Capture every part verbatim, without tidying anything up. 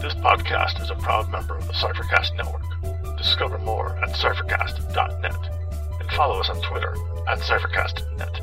This podcast is a proud member of the Cyphercast Network. Discover more at cyphercast dot net and follow us on Twitter at cyphercast dot net.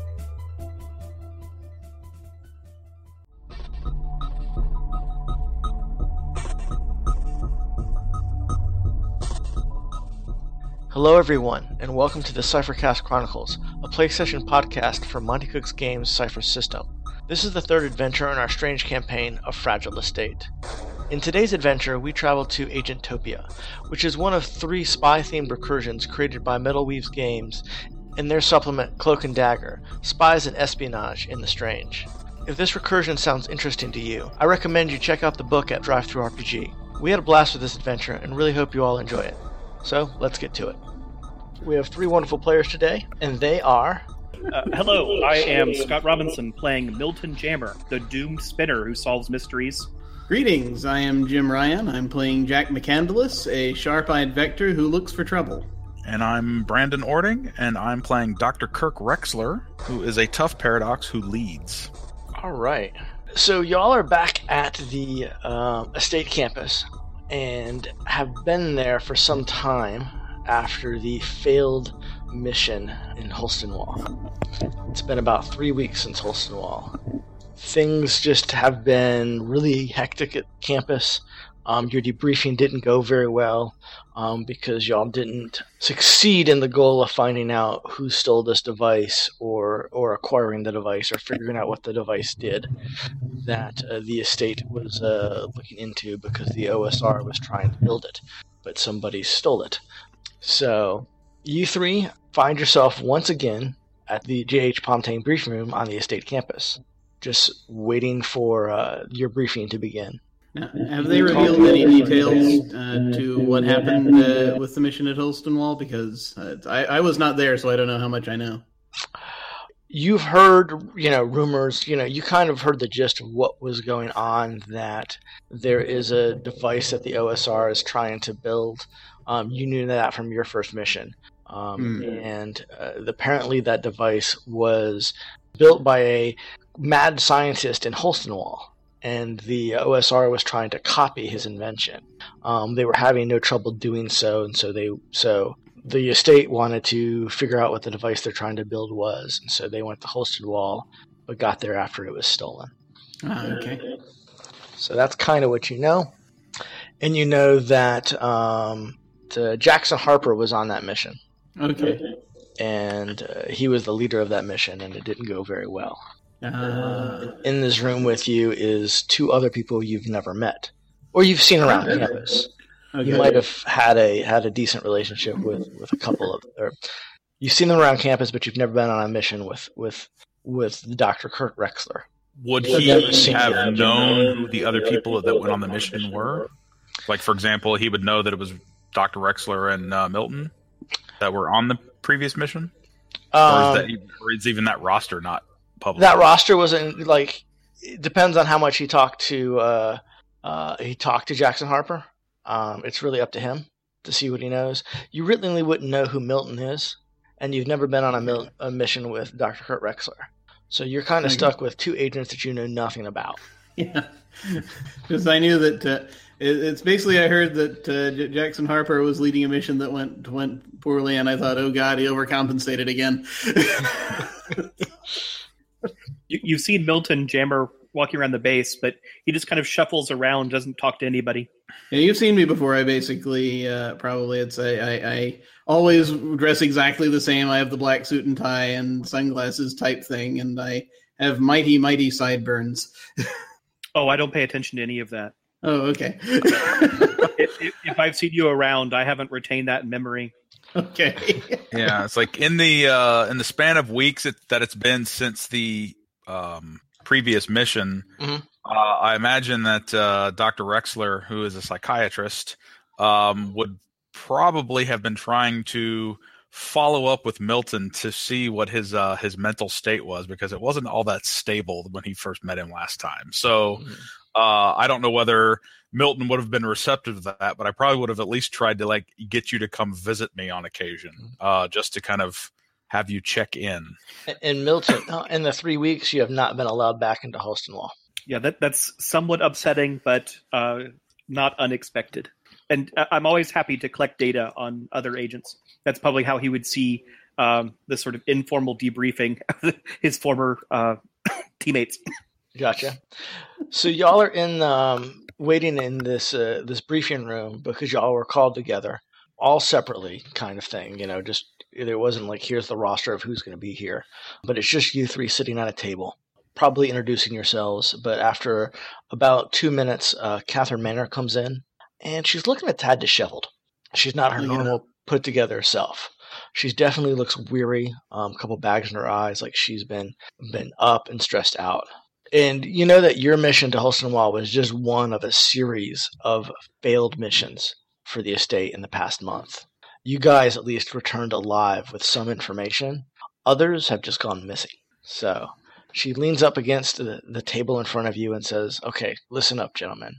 Hello everyone, and welcome to the Cyphercast Chronicles, a PlayStation podcast for Monte Cook's Games Cypher system. This is the third adventure in our strange campaign of Fragile Estate. In today's adventure, we travel to Agentopia, which is one of three spy-themed recursions created by Metalweaves Games in their supplement Cloak and Dagger, Spies and Espionage in the Strange. If this recursion sounds interesting to you, I recommend you check out the book at DriveThruRPG. We had a blast with this adventure and really hope you all enjoy it. So, let's get to it. We have three wonderful players today, and they are... Uh, hello, I am Scott Robinson playing Milton Jammer, the doomed spinner who solves mysteries. Greetings, I am Jim Ryan. I'm playing Jack McCandless, a sharp-eyed vector who looks for trouble. And I'm Brandon Ording, and I'm playing Doctor Kirk Rexler, who is a tough paradox who leads. All right. So y'all are back at the uh, estate campus, and have been there for some time after the failed mission in Holstonwall. It's been about three weeks since Holstonwall. Things just have been really hectic at campus. Um, your debriefing didn't go very well um, because y'all didn't succeed in the goal of finding out who stole this device or, or acquiring the device or figuring out what the device did that uh, the estate was uh, looking into because the O S R was trying to build it, but somebody stole it. So, you three find yourself once again at the J H Pomtang briefing room on the estate campus, just waiting for uh, your briefing to begin. Now, have they revealed any details uh, to what happened uh, with the mission at Holstonwall? Because uh, I, I was not there, so I don't know how much I know. You've heard, you know, rumors, you know, you kind of heard the gist of what was going on, that there is a device that the O S R is trying to build. Um, you knew that from your first mission. Um, mm. And uh, apparently that device was built by a mad scientist in Holstonwall, and the O S R was trying to copy his invention. Um, they were having no trouble doing so, and so they so the estate wanted to figure out what the device they're trying to build was, and so they went to Holstonwall, but got there after it was stolen. Ah, okay. So that's kind of what you know. And you know that um, the Jackson Harper was on that mission. Okay. And uh, he was the leader of that mission, and it didn't go very well. Uh, In this room with you is two other people you've never met, or you've seen around okay. campus. Okay. You might have had a had a decent relationship with, with a couple of, or you've seen them around campus, but you've never been on a mission with with with Doctor Kirk Rexler. Would I've he never seen have him. known who the other people that went on the mission were? Like, for example, he would know that it was Doctor Rexler and uh, Milton that were on the previous mission? Um, or, is that, or is even that roster not public? That roster wasn't, like, it depends on how much he talked to uh, uh, he talked to Jackson Harper. Um, it's really up to him to see what he knows. You really wouldn't know who Milton is, and you've never been on a, mil- a mission with Doctor Kurt Rexler. So you're kind of Okay. stuck with two agents that you know nothing about. Yeah, because I knew that uh, it, it's basically I heard that uh, J- Jackson Harper was leading a mission that went went poorly, and I thought, oh god, he overcompensated again. You, you've seen Milton Jammer walking around the base, but he just kind of shuffles around, doesn't talk to anybody. Yeah, you've seen me before. I basically uh, probably it's I, I, I always dress exactly the same. I have the black suit and tie and sunglasses type thing, and I have mighty mighty sideburns. Oh, I don't pay attention to any of that. Oh, okay. if, if, if I've seen you around, I haven't retained that in memory. Okay. Yeah, it's like in the uh, in the span of weeks it, that it's been since the um, previous mission. Mm-hmm. Uh, I imagine that uh, Doctor Rexler, who is a psychiatrist, um, would probably have been trying to follow up with Milton to see what his uh, his mental state was, because it wasn't all that stable when he first met him last time. So mm-hmm. uh, I don't know whether Milton would have been receptive to that, but I probably would have at least tried to like get you to come visit me on occasion, uh, just to kind of have you check in. And Milton, in the three weeks, you have not been allowed back into Holstonwall. Yeah, that that's somewhat upsetting, but uh, not unexpected. And uh, I'm always happy to collect data on other agents. That's probably how he would see um, the sort of informal debriefing of his former uh, teammates. Gotcha. So y'all are in um, waiting in this uh, this briefing room because y'all were called together, all separately, kind of thing. You know, just it wasn't like here's the roster of who's going to be here, but it's just you three sitting at a table, probably introducing yourselves. But after about two minutes, uh, Catherine Manor comes in, and she's looking a tad disheveled. She's not her Oh, yeah. normal put together self. She definitely looks weary. Um, a couple bags in her eyes, like she's been been up and stressed out. And you know that your mission to Holston Wall was just one of a series of failed missions for the estate in the past month. You guys at least returned alive with some information. Others have just gone missing. So she leans up against the, the table in front of you and says, okay, listen up, gentlemen.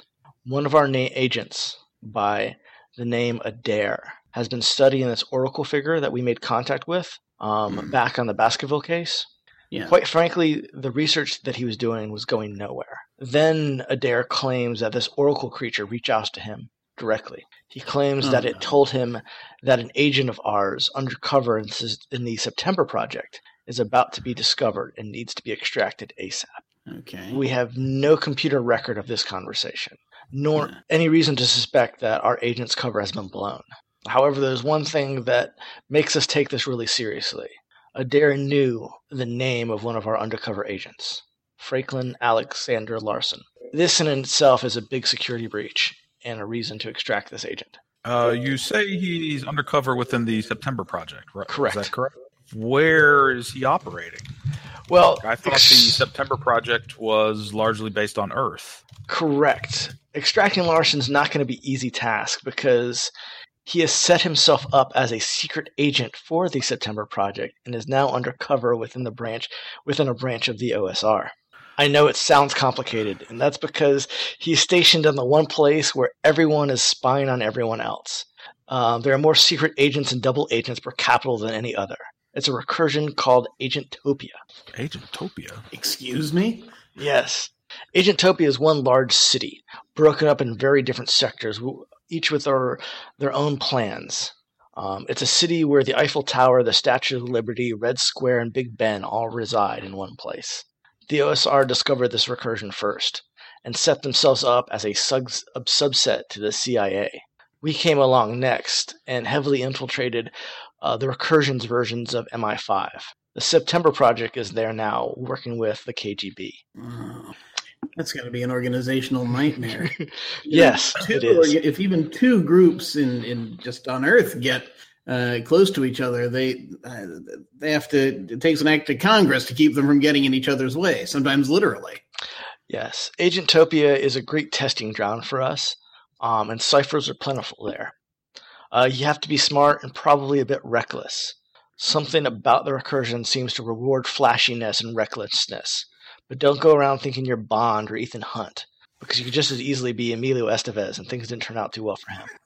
One of our na- agents by the name Adair has been studying this oracle figure that we made contact with um, back on the Baskerville case. Yeah. Quite frankly, the research that he was doing was going nowhere. Then Adair claims that this oracle creature reached out to him directly. He claims Oh, that no. it told him that an agent of ours undercover in s- in the September Project is about to be discovered and needs to be extracted ASAP. Okay. We have no computer record of this conversation, nor Yeah. any reason to suspect that our agent's cover has been blown. However, there's one thing that makes us take this really seriously. Adair knew the name of one of our undercover agents, Franklin Alexander Larson. This in itself is a big security breach and a reason to extract this agent. Uh, you say he's undercover within the September Project, right? Correct. Is that correct? Where is he operating? Well, I thought ex- the September Project was largely based on Earth. Correct. Extracting Larson's not going to be easy task because he has set himself up as a secret agent for the September Project and is now undercover within the branch within a branch of the O S R. I know it sounds complicated, and that's because he's stationed in the one place where everyone is spying on everyone else. Um, there are more secret agents and double agents per capita than any other. It's a recursion called Agentopia. Agentopia? Excuse me? Yes. Agentopia is one large city, broken up in very different sectors, w- each with their, their own plans. Um, it's a city where the Eiffel Tower, the Statue of Liberty, Red Square, and Big Ben all reside in one place. The O S R discovered this recursion first, and set themselves up as a, sub- a subset to the C I A. We came along next, and heavily infiltrated uh, the recursion's versions of M I five. The September Project is there now, working with the K G B. Oh, that's got to be an organizational nightmare. Yes, Two, it is. or if even two groups in, in just on Earth get uh, close to each other, they uh, they have to. It takes an act of Congress to keep them from getting in each other's way. Sometimes literally. Yes, Agentopia is a great testing ground for us, um, and ciphers are plentiful there. Uh, you have to be smart and probably a bit reckless. Something about the recursion seems to reward flashiness and recklessness, but don't go around thinking you're Bond or Ethan Hunt, because you could just as easily be Emilio Estevez, and things didn't turn out too well for him.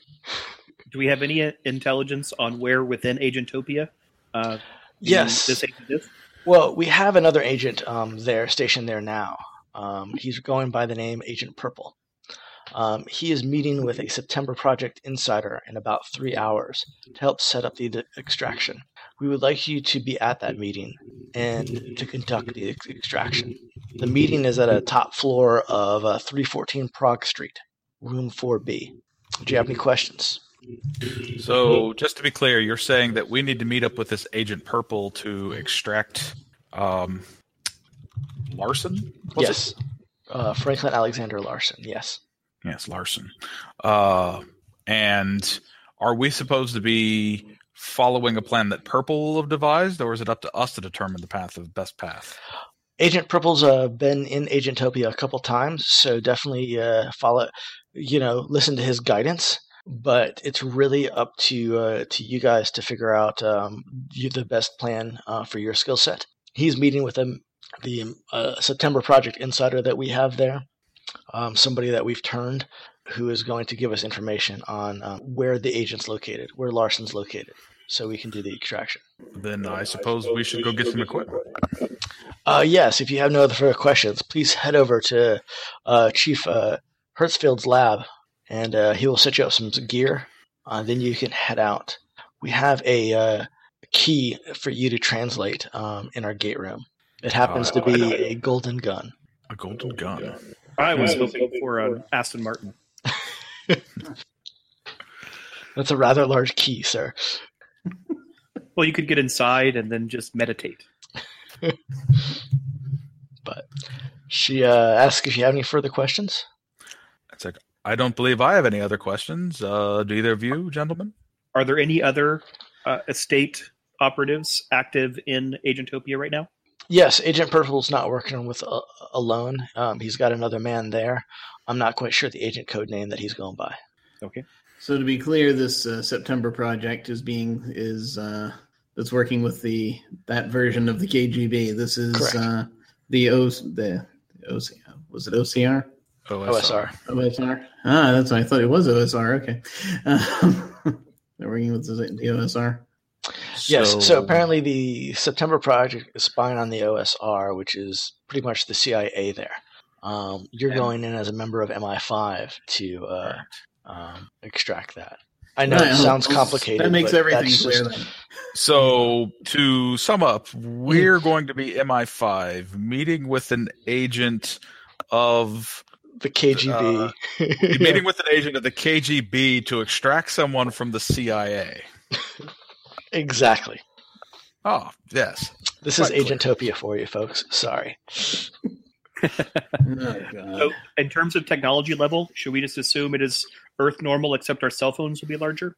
Do we have any intelligence on where within Agentopia uh, the- Yes. this agent is? Well, we have another agent um, there, stationed there now. Um, he's going by the name Agent Purple. Um, he is meeting with a September Project insider in about three hours to help set up the d- extraction. We would like you to be at that meeting and to conduct the ex- extraction. The meeting is at a top floor of uh, three fourteen Prague Street, room four B. Do you have any questions? So, just to be clear, you're saying that we need to meet up with this Agent Purple to extract um, Larson? Was Yes. Uh, Franklin Alexander Larson, yes. it? Yes, Larson. Uh, and are we supposed to be following a plan that Purple will have devised, or is it up to us to determine the path of best path? Agent Purple's uh, been in Agentopia a couple times, so definitely uh, follow, you know, listen to his guidance. But it's really up to uh, to you guys to figure out um, you, the best plan uh, for your skill set. He's meeting with him, the uh, September Project insider that we have there, um, somebody that we've turned, who is going to give us information on uh, where the agent's located, where Larson's located, so we can do the extraction. Then I suppose we should go get some equipment. Uh, yes, if you have no other further questions, please head over to uh, Chief uh, Hertzfeld's lab, and uh, he will set you up some gear. Uh, then you can head out. We have a uh, key for you to translate um, in our gate room. It happens Uh, to be a golden gun. A golden gun. I was hoping for an Aston Martin. That's a rather large key, sir. Well, you could get inside and then just meditate. But she uh, asks if you have any further questions. It's like, I don't believe I have any other questions. Uh, do either of you, gentlemen? Are there any other uh, estate operatives active in Agentopia right now? Yes, Agent Purple's not working with uh, alone. Um, he's got another man there. I'm not quite sure the agent code name that he's going by. Okay. So to be clear, this uh, September project is being is uh, that's working with the that version of the K G B. This is uh, the O the O C was it O C R? O O S R. O S R. Ah, that's what I thought it was O S R. Okay, um, they're working with the, the O S R. Yes, So, so apparently the September project is spying on the O S R, which is pretty much the C I A there. Um, you're And- going in as a member of M I five to uh, um, extract that. I know Right, it sounds well, complicated. That makes but everything that's clear. just- Then. So to sum up, we're going to be M I five meeting with an agent of the K G B. Uh, meeting with an agent of the K G B to extract someone from the C I A. Exactly. Oh, yes. This is Quite clear. Agentopia for you, folks. Sorry. Oh, God. So, in terms of technology level, should we just assume it is Earth normal, except our cell phones will be larger?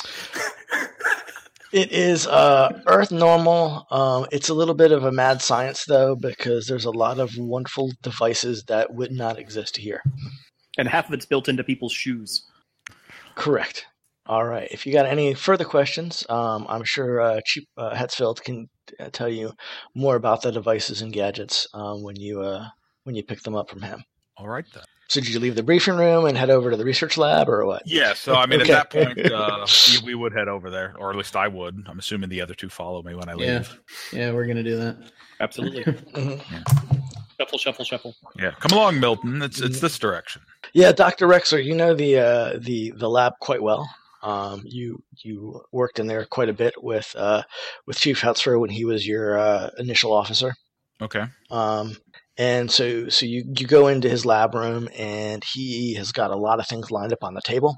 It is uh, Earth normal. Um, it's a little bit of a mad science, though, because there's a lot of wonderful devices that would not exist here. And half of it's built into people's shoes. Correct. All right. If you got any further questions, um, I'm sure uh, Chief uh, Hetzfeld can uh, tell you more about the devices and gadgets um, when you uh, when you pick them up from him. All right, then. So did you leave the briefing room and head over to the research lab, or what? Yeah, so I mean, Okay. at that point, uh, we- we would head over there, or at least I would. I'm assuming the other two follow me when I Yeah, leave. yeah, we're gonna do that. Absolutely. Mhm. Shuffle, shuffle, shuffle. Yeah, come along, Milton. It's it's this direction. Yeah, Doctor Rexler, you know the uh, the the lab quite well. Um, you you worked in there quite a bit with uh, with Chief Hetzfer when he was your uh, initial officer. Okay. Um, and so so you, you go into his lab room, and he has got a lot of things lined up on the table,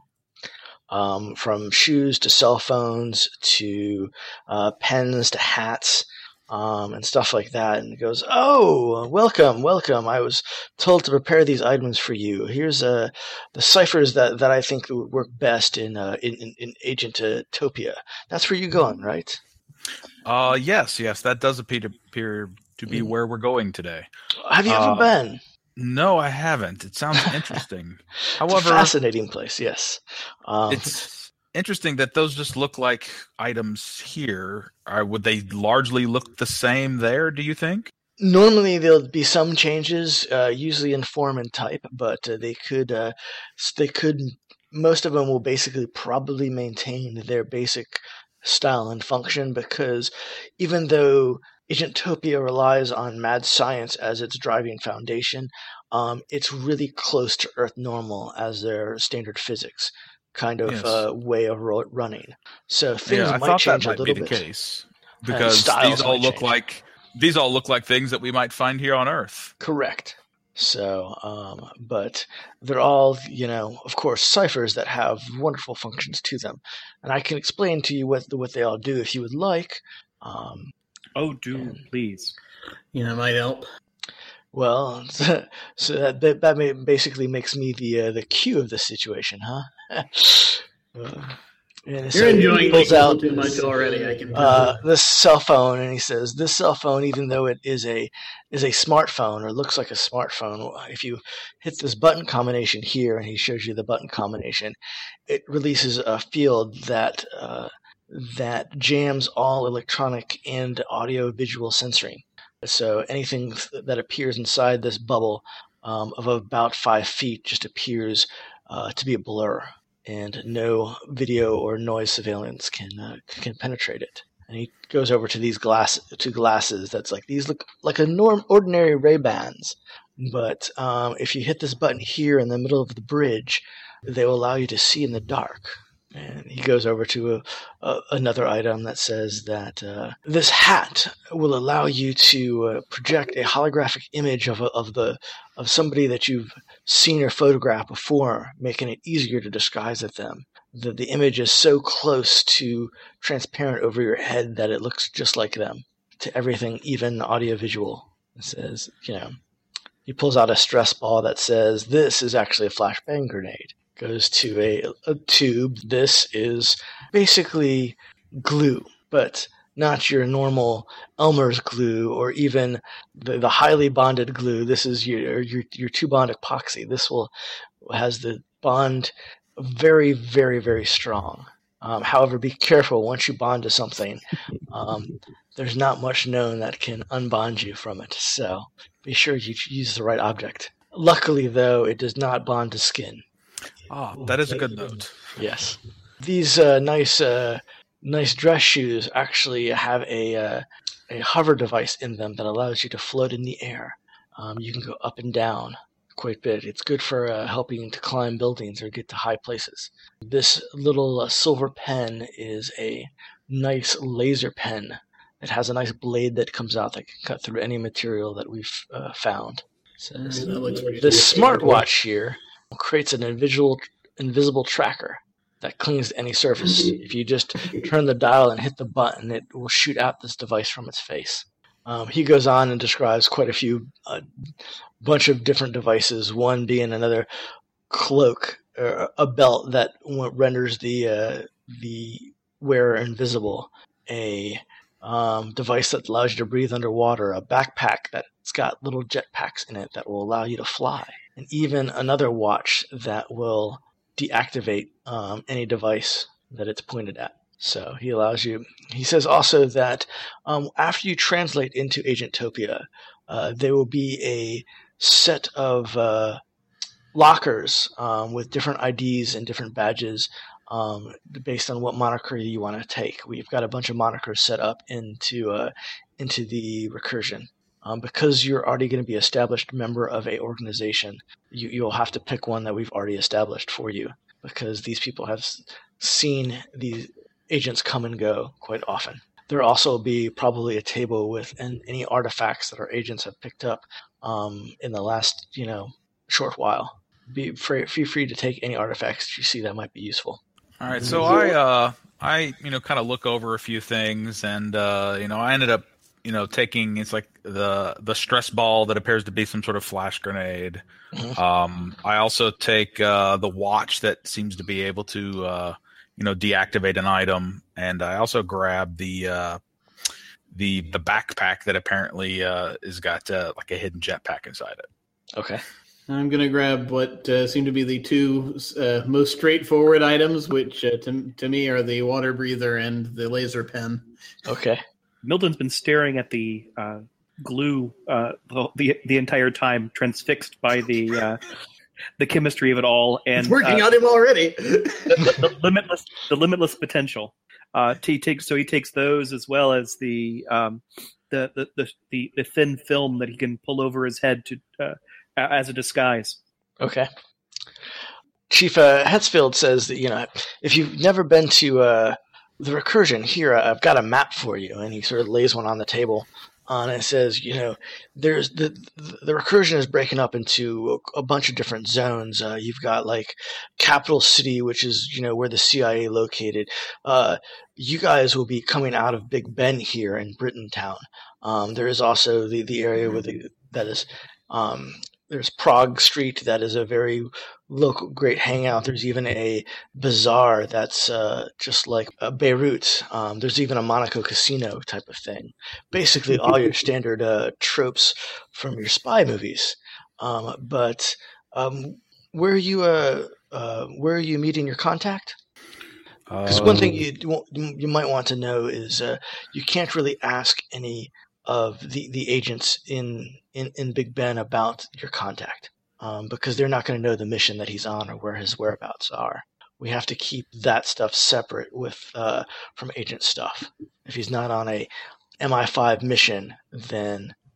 um, from shoes to cell phones to uh, pens to hats. Um, and stuff like that, and he goes, "Oh, welcome, welcome! I was told to prepare these items for you. Here's uh, the ciphers that, that I think would work best in uh, in, in, in Agentopia. That's where you're going, right? Uh, yes, yes, that does appear to, appear to be where we're going today. Have you Uh, ever been? No, I haven't. It sounds interesting. It's However, a fascinating place. Yes, um, it's interesting that those just look like items here. Are, would they largely look the same there, do you think? normally there'll be some changes, uh, usually in form and type, but uh, they could uh, s- they could most of them will basically probably maintain their basic style and function, because even though Agentopia relies on mad science as its driving foundation, um, it's really close to Earth normal as their standard physics kind of Yes. uh, way of ro- running. So things yeah, I might thought that change a might little be the bit. case because styles these all might look change. like these all look like things that we might find here on Earth. Correct. So, um, but they're all, you know, of course, ciphers that have wonderful functions to them, and I can explain to you what what they all do if you would like. Um, Oh, do please. You know, might help. well, so that that, that may, basically makes me the uh, the Q of the situation, huh? Uh, and so You're he enjoying pulls me a little out too much this- already. I can tell. uh, this cell phone, and he says, "This cell phone, even though it is a is a smartphone or looks like a smartphone, if you hit this button combination here," and he shows you the button combination, it releases a field that uh, that jams all electronic and audio visual sensoring. So anything that appears inside this bubble um, of about five feet just appears uh, to be a blur, and no video or noise surveillance can uh, can penetrate it. And he goes over to these glass to glasses that's like these look like a norm ordinary Ray-Bans, but um, if you hit this button here in the middle of the bridge, they will allow you to see in the dark. And he goes over to a, a, another item that says that uh, this hat will allow you to uh, project a holographic image of a, of the of somebody that you've seen or photographed before, making it easier to disguise at them. The, the image is so close to transparent over your head that it looks just like them to everything, even audiovisual. It says, you know, he pulls out a stress ball that says, this is actually a flashbang grenade. Goes to a, a tube. This is basically glue, but not your normal Elmer's glue or even the, the highly bonded glue. This is your, your your two bond epoxy. This will has the bond very, very, very strong. Um, however, be careful once you bond to something. Um, there's not much known that can unbond you from it, so be sure you use the right object. Luckily, though, it does not bond to skin. Oh, that is a good note. Yes. These uh, nice uh, nice dress shoes actually have a uh, a hover device in them that allows you to float in the air. Um, you can go up and down quite a bit. It's good for uh, helping to climb buildings or get to high places. This little uh, silver pen is a nice laser pen. It has a nice blade that comes out that can cut through any material that we've uh, found. Says, That looks pretty this cool. smartwatch here creates an invisible invisible tracker that clings to any surface. If you just turn the dial and hit the button, it will shoot out this device from its face. Um, he goes on and describes quite a few, a uh, bunch of different devices, one being another cloak, or a belt that renders the uh, the wearer invisible, a um, device that allows you to breathe underwater, a backpack that's got little jetpacks in it that will allow you to fly, and even another watch that will deactivate um, any device that it's pointed at. So he allows you. He says also that um, after you translate into Agentopia, uh, there will be a set of uh, lockers um, with different I Ds and different badges um, based on what moniker you want to take. We've got a bunch of monikers set up into uh, into the recursion. Um, because you're already going to be an established member of a organization, you, you'll have to pick one that we've already established for you, because these people have seen these agents come and go quite often. There will also be probably a table with an, any artifacts that our agents have picked up um, in the last, you know, short while. Be free, feel free to take any artifacts you see that might be useful. All right, so I, uh, I, you know, kind of look over a few things, and uh, you know, I ended up, you know, taking it's like the the stress ball that appears to be some sort of flash grenade. Mm-hmm. Um, I also take uh, the watch that seems to be able to, uh, you know, deactivate an item, and I also grab the uh, the the backpack that apparently uh, has got uh, like a hidden jetpack inside it. Okay. I'm going to grab what uh, seem to be the two uh, most straightforward items, which uh, to, to me are the water breather and the laser pen. Okay. Milton's been staring at the uh, glue uh, the, the the entire time, transfixed by the uh, the chemistry of it all, and it's working uh, on him already. the, the limitless the limitless potential. Uh, he takes so he takes those as well as the um, the, the, the the the thin film that he can pull over his head to uh, as a disguise. Okay. Chief uh, Hetsfield says that, you know, if you've never been to uh, the recursion, here, I've got a map for you. And he sort of lays one on the table. Uh, and it says, you know, there's the the recursion is breaking up into a, a bunch of different zones. Uh, you've got like Capital City, which is, you know, where the C I A located. Uh, you guys will be coming out of Big Ben here in Britain-town. Um, there is also the, the area where the, that is um, there's Prague Street, that is a very local, great hangout. There's even a bazaar that's uh, just like uh, Beirut. Um, there's even a Monaco casino type of thing. Basically, all your standard uh, tropes from your spy movies. Um, but um, where are you? Uh, uh, where are you meeting your contact? Because one thing you you might want to know is uh, you can't really ask any of the, the agents in, in, in Big Ben about your contact, um, because they're not going to know the mission that he's on or where his whereabouts are. We have to keep that stuff separate with uh, from agent stuff. If he's not on a M I five mission, then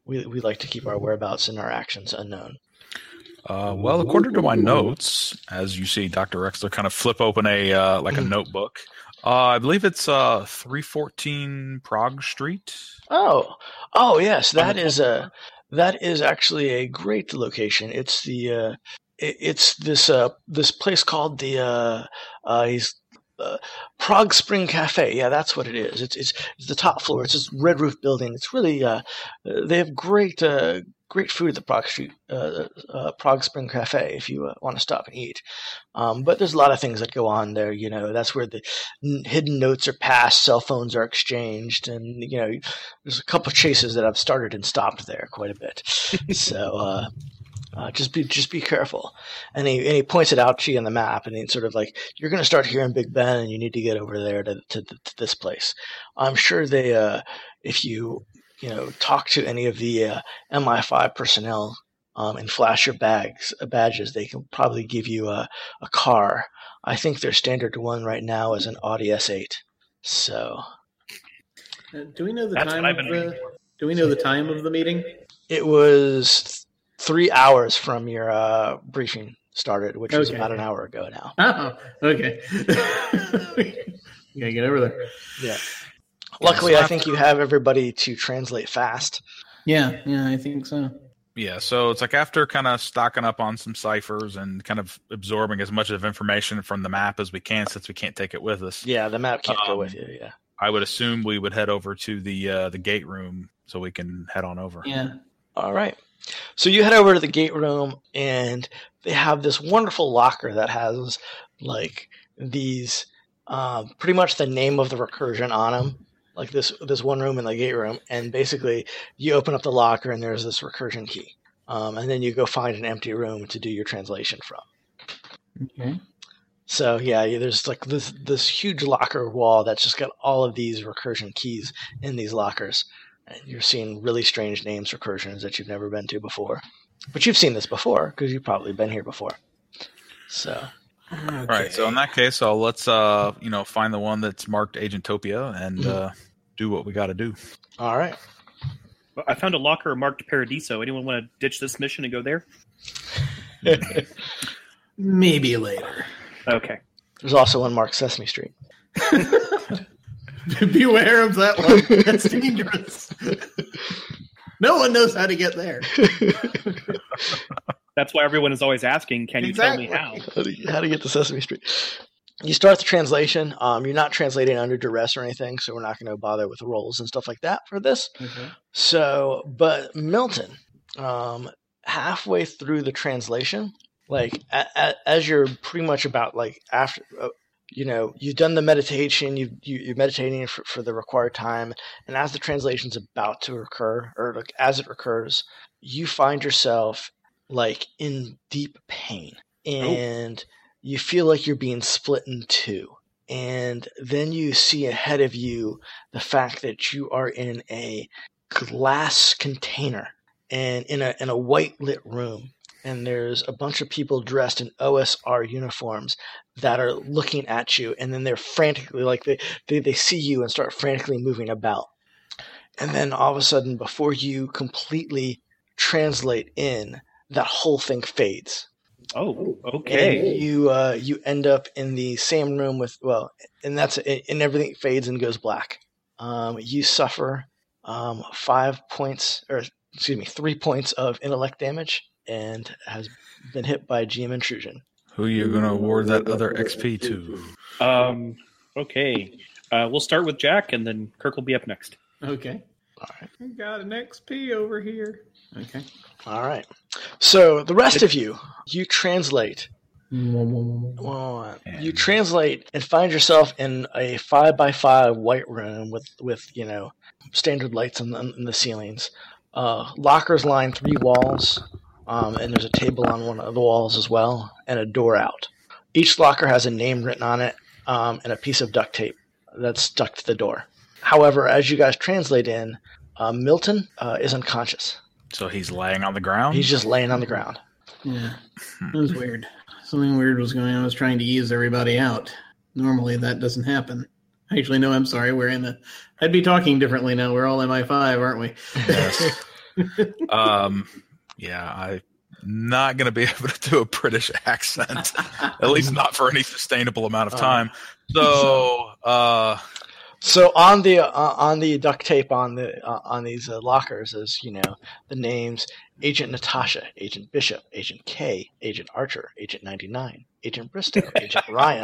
we we like to keep our whereabouts and our actions unknown. Uh, well, according to my notes, as you see, Doctor Rexler kind of flip open a uh, like a notebook. Uh, I believe it's uh, three fourteen Prague Street. Oh, oh yes, that is a that is actually a great location. It's the uh, it, it's this uh, this place called the uh, uh, he's, uh, Prague Spring Cafe. Yeah, that's what it is. It's it's, it's the top floor. It's this red roof building. It's really uh, they have great. Uh, Great food at the Prague Street, uh, uh, Prague Spring Cafe if you uh, want to stop and eat. Um, but there's a lot of things that go on there. You know, that's where the n- hidden notes are passed, cell phones are exchanged, and you know, there's a couple of chases that I've started and stopped there quite a bit. so uh, uh, just be just be careful. And he and he points it out to you on the map, and he's sort of like, you're going to start here in Big Ben, and you need to get over there to to, to this place. I'm sure they, uh, if you you know, talk to any of the uh, M I five personnel um, and flash your bags, uh, badges. They can probably give you a, a car. I think their standard one right now is an Audi S eight. So, uh, do we know the That's time what I've of been the? Do we know the time of the meeting? it was th- three hours from your uh, briefing started, which was Okay. about an hour ago now. Oh, okay. You gotta get over there. Yeah. Luckily, I think you have everybody to translate fast. Yeah, yeah, I think so. Yeah, so it's like after kind of stocking up on some ciphers and kind of absorbing as much of information from the map as we can, since we can't take it with us. Yeah, the map can't go Um, with you. Yeah. I would assume we would head over to the uh, the gate room so we can head on over. Yeah. All right. So you head over to the gate room, and they have this wonderful locker that has like these, um, pretty much the name of the recursion on them. Like this, this one room in the gate room, and basically you open up the locker, and there's this recursion key, um, and then you go find an empty room to do your translation from. Okay. So yeah, yeah, there's like this this huge locker wall that's just got all of these recursion keys in these lockers. And you're seeing really strange names recursions that you've never been to before. But you've seen this before because you've probably been here before. So Okay. Right. So in that case, so let's uh you know find the one that's marked Agentopia and uh, do what we got to do. all right. I found a locker marked Paradiso. Anyone want to ditch this mission and go there? Maybe later. Okay. There's also one marked Sesame Street. Beware of that one. That's dangerous. No one knows how to get there. That's why everyone is always asking, can you Exactly. tell me how? How to, how to get to Sesame Street. You start the translation. Um, you're not translating under duress or anything, so we're not going to bother with rolls and stuff like that for this. Okay. So, but Milton, um, halfway through the translation, like a, a, as you're pretty much about like after, uh, you know, you've done the meditation, you, you you're meditating for, for the required time, and as the translation's about to occur, or like as it occurs, you find yourself like in deep pain, and you feel like you're being split in two. And then you see ahead of you the fact that you are in a glass container and in a in a white lit room, and there's a bunch of people dressed in O S R uniforms that are looking at you, and then they're frantically like they, they, they see you and start frantically moving about. And then all of a sudden, before you completely translate in, that whole thing fades. Oh, okay. And you uh, you end up in the same room with well, and that's and everything fades and goes black. Um, you suffer um, five points, or excuse me, three points of intellect damage, and has been hit by G M intrusion. Who are you going to award that other X P to? Um, okay. Uh, we'll start with Jack, and then Kirk will be up next. Okay. All right. I got an X P over here. Okay. All right. So the rest of you, you translate. Well, you translate and find yourself in a five by five white room with, with you know, standard lights in the, in the ceilings. Uh, lockers line three walls, um, and there's a table on one of the walls as well, and a door out. Each locker has a name written on it, um, and a piece of duct tape that's stuck to the door. However, as you guys translate in, uh, Milton uh, is unconscious. So he's laying on the ground? He's just laying on the ground. Yeah. That was weird. Something weird was going on. I was trying to ease everybody out. Normally that doesn't happen. Actually, no, I'm sorry. We're in the... I'd be talking differently now. We're all M I five, aren't we? Yes. um, yeah, I'm not going to be able to do a British accent, at least not for any sustainable amount of time. So, uh, so on the uh, on the duct tape on the uh, on these uh, lockers is, you know, the names Agent Natasha, Agent Bishop, Agent K, Agent Archer, Agent ninety-nine, Agent Bristow, Agent Ryan,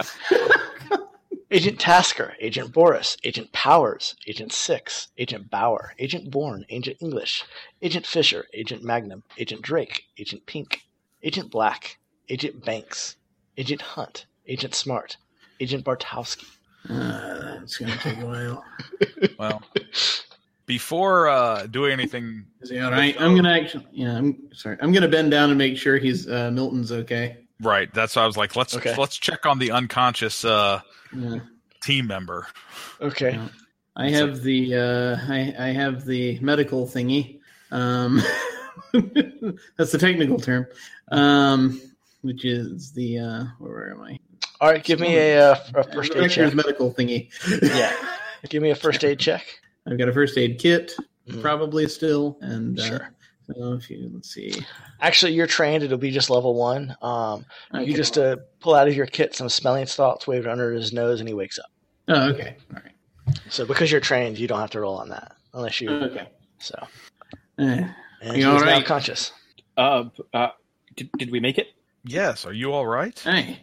Agent Tasker, Agent Boris, Agent Powers, Agent Six, Agent Bauer, Agent Bourne, Agent English, Agent Fisher, Agent Magnum, Agent Drake, Agent Pink, Agent Black, Agent Banks, Agent Hunt, Agent Smart, Agent Bartowski. Uh, it's going to take a while. Well, before uh, doing anything, Is he all right? I'm going to actually, yeah, I'm sorry. I'm going to bend down and make sure he's uh, Milton's okay. right? That's why I was like, let's Okay. let's check on the unconscious uh, Yeah. team member. Okay. Yeah. I have the uh, I, I have the medical thingy. Um, that's the technical term, um, which is the uh, where am I? All right, give me a, uh, a first aid Director's check. medical thingy. Yeah. Give me a first aid check. I've got a first aid kit, Mhm. probably still, and uh, Sure. so if you let's see, Actually, you're trained. It'll be just level one. Um, okay. You just uh, pull out of your kit some smelling salts, wave it under his nose, and he wakes up. Oh, okay, all right, So because you're trained, you don't have to roll on that unless you. okay. So. Eh, And You he's all now right? conscious. Uh, uh, did, did we make it? Yes, are you all right? hey,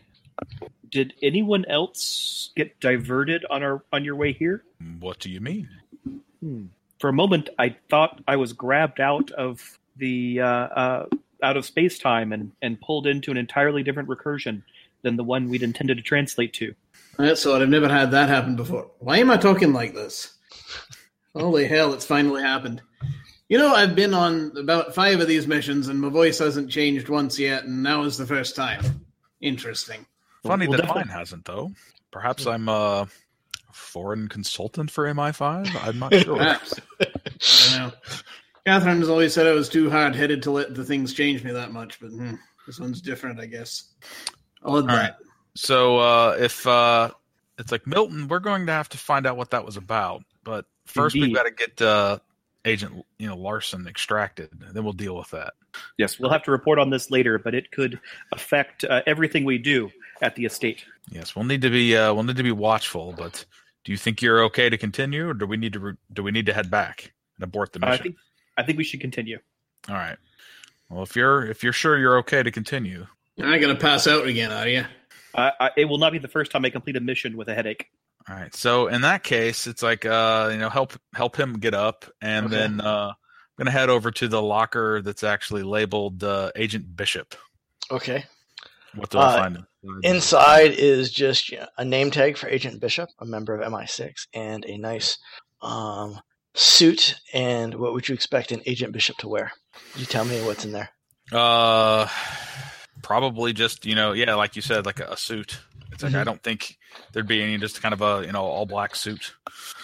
Did anyone else get diverted on our on your way here? What do you mean? Hmm. For a moment, I thought I was grabbed out of the uh, uh, out of space time and, and pulled into an entirely different recursion than the one we'd intended to translate to. that's odd. I've never had that happen before. Why am I talking like this? Holy hell! It's finally happened. You know, I've been on about five of these missions, and my voice hasn't changed once yet, and now is the first time. Interesting. Funny Well, that definitely- mine hasn't, though. Perhaps I'm a foreign consultant for M I five? I'm not sure. Perhaps. I don't know. Catherine has always said I was too hard-headed to let the things change me that much, but hmm, this one's different, I guess. I'll admit. All right. So uh, if uh, it's like, Milton, we're going to have to find out what that was about. But first we've Indeed. got to get uh, Agent you know, Larson extracted. Then we'll deal with that. Yes, we'll have to report on this later, but it could affect uh, everything we do at the estate. Yes, we'll need to be uh, we'll need to be watchful. But do you think you're okay to continue, or do we need to re- do we need to head back and abort the Uh, mission? I think I think we should continue. All right. Well, if you're if you're sure you're okay to continue, You're not going to pass out again, are you? Uh, I, it will not be the first time I complete a mission with a headache. all right. So in that case, it's like uh, you know, help help him get up, and Okay. then uh, I'm gonna head over to the locker that's actually labeled uh, Agent Bishop. Okay. What do I Uh, find? Inside is just you know, a name tag for Agent Bishop, a member of M I six, and a nice um, suit. And what would you expect an Agent Bishop to wear? You tell me what's in there. Uh, probably just you know, yeah, like you said, like a, a suit. It's like Mhm. I don't think there'd be any just kind of a you know all black suit.